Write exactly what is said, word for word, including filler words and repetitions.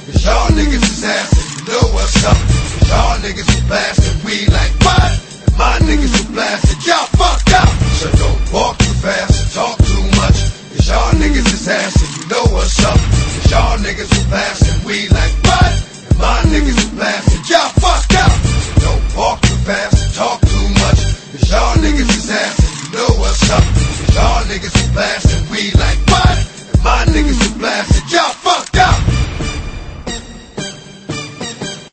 Cause y'all niggas is ass and you know what's up. Cause y'all niggas is blasting, we like what? And my niggas is blasting, y'all fucked up. So don't walk too fast and talk too much. Cause y'all niggas is ass and you know what's up. Cause y'all niggas is blasting, we like what? And my niggas is blasting, y'all fucked up. So don't walk too fast and talk too much. Cause y'all niggas is ass and you know what's up. Cause y'all niggas is blasting, we like what? And my niggas is blasting, y'all fucked up.